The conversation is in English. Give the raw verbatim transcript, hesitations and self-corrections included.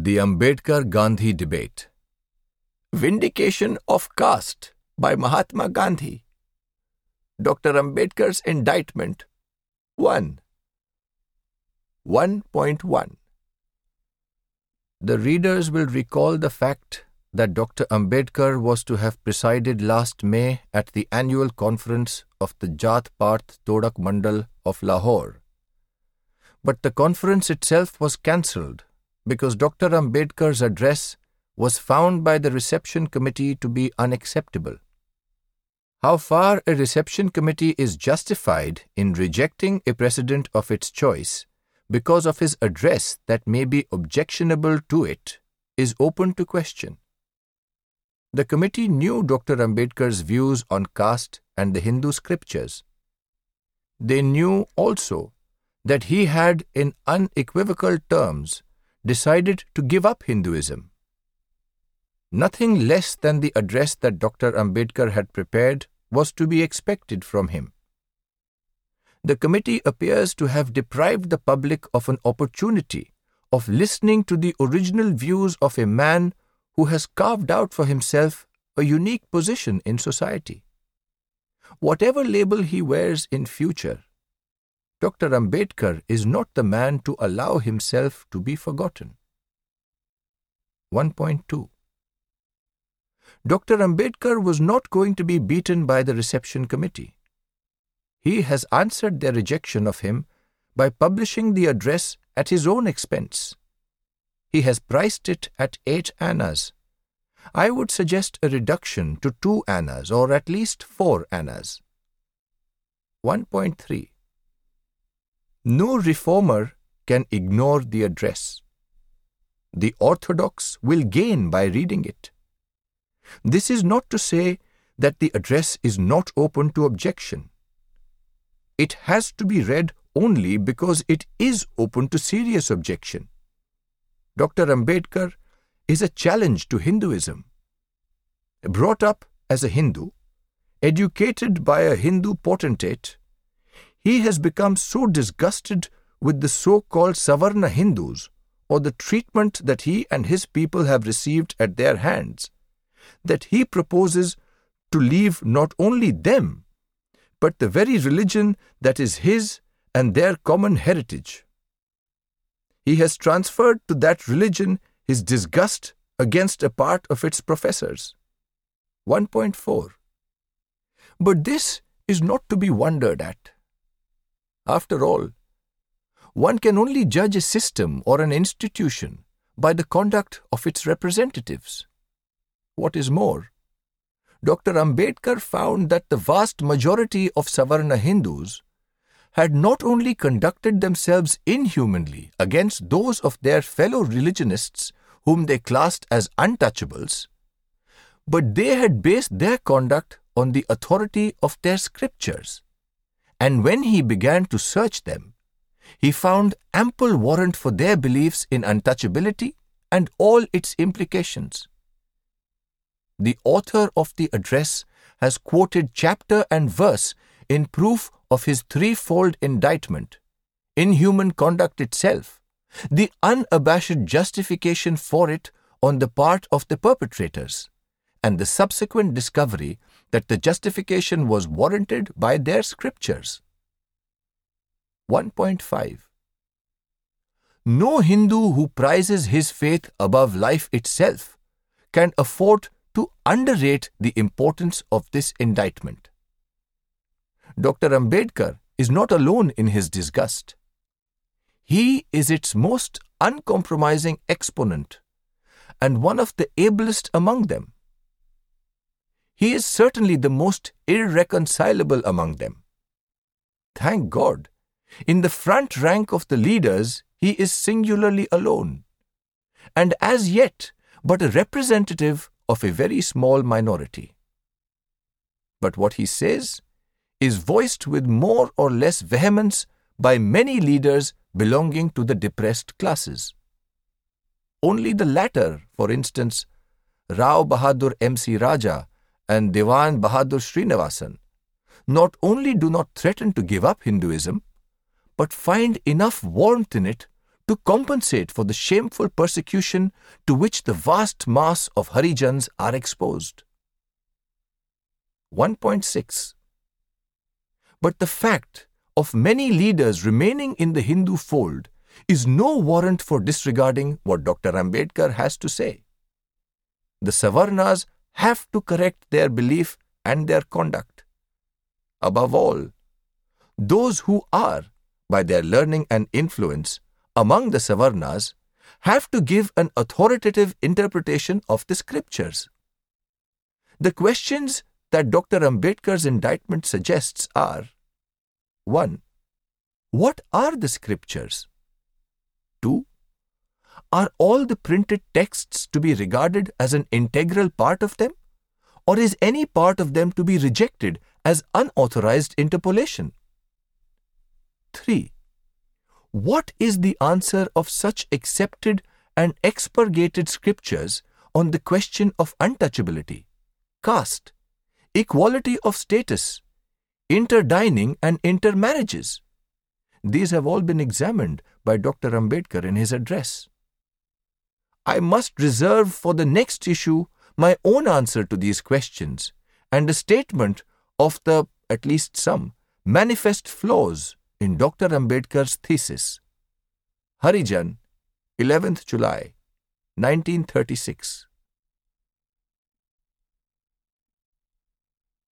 The Ambedkar-Gandhi Debate. Vindication of Caste by Mahatma Gandhi. Doctor Ambedkar's Indictment. one. one point one. The readers will recall the fact that Doctor Ambedkar was to have presided last May at the annual conference of the Jat Path Todak Mandal of Lahore. But the conference itself was cancelled because Doctor Ambedkar's address was found by the reception committee to be unacceptable. How far a reception committee is justified in rejecting a president of its choice because of his address that may be objectionable to it is open to question. The committee knew Doctor Ambedkar's views on caste and the Hindu scriptures. They knew also that he had in unequivocal terms decided to give up Hinduism. Nothing less than the address that Doctor Ambedkar had prepared was to be expected from him. The committee appears to have deprived the public of an opportunity of listening to the original views of a man who has carved out for himself a unique position in society. Whatever label he wears in future, Doctor Ambedkar is not the man to allow himself to be forgotten. one point two. Doctor Ambedkar was not going to be beaten by the reception committee. He has answered their rejection of him by publishing the address at his own expense. He has priced it at eight annas. I would suggest a reduction to two annas or at least four annas. one point three. No reformer can ignore the address. The orthodox will gain by reading it. This is not to say that the address is not open to objection. It has to be read only because it is open to serious objection. Doctor Ambedkar is a challenge to Hinduism. Brought up as a Hindu, educated by a Hindu potentate, he has become so disgusted with the so-called Savarna Hindus or the treatment that he and his people have received at their hands that he proposes to leave not only them, but the very religion that is his and their common heritage. He has transferred to that religion his disgust against a part of its professors. one point four. But this is not to be wondered at. After all, one can only judge a system or an institution by the conduct of its representatives. What is more, Doctor Ambedkar found that the vast majority of Savarna Hindus had not only conducted themselves inhumanly against those of their fellow religionists whom they classed as untouchables, but they had based their conduct on the authority of their scriptures. And when he began to search them, he found ample warrant for their beliefs in untouchability and all its implications. The author of the address has quoted chapter and verse in proof of his threefold indictment: inhuman conduct itself, the unabashed justification for it on the part of the perpetrators, and the subsequent discovery that the justification was warranted by their scriptures. one point five. No Hindu who prizes his faith above life itself can afford to underrate the importance of this indictment. Doctor Ambedkar is not alone in his disgust. He is its most uncompromising exponent and one of the ablest among them. He is certainly the most irreconcilable among them. Thank God, in the front rank of the leaders, he is singularly alone, and as yet but a representative of a very small minority. But what he says is voiced with more or less vehemence by many leaders belonging to the depressed classes. Only the latter, for instance, Rao Bahadur M C Raja and Dewan Bahadur Srinivasan, not only do not threaten to give up Hinduism, but find enough warmth in it to compensate for the shameful persecution to which the vast mass of Harijans are exposed. one point six. But the fact of many leaders remaining in the Hindu fold is no warrant for disregarding what Doctor Ambedkar has to say. The Savarnas have to correct their belief and their conduct. Above all, those who are, by their learning and influence, among the Savarnas, have to give an authoritative interpretation of the scriptures. The questions that Doctor Ambedkar's indictment suggests are: one. What are the scriptures? two. Are all the printed texts to be regarded as an integral part of them, or is any part of them to be rejected as unauthorized interpolation? three. What is the answer of such accepted and expurgated scriptures on the question of untouchability, caste, equality of status, interdining and intermarriages? These have all been examined by Doctor Ambedkar in his address. I must reserve for the next issue my own answer to these questions and a statement of the, at least some, manifest flaws in Doctor Ambedkar's thesis. Harijan, eleventh July, nineteen thirty-six.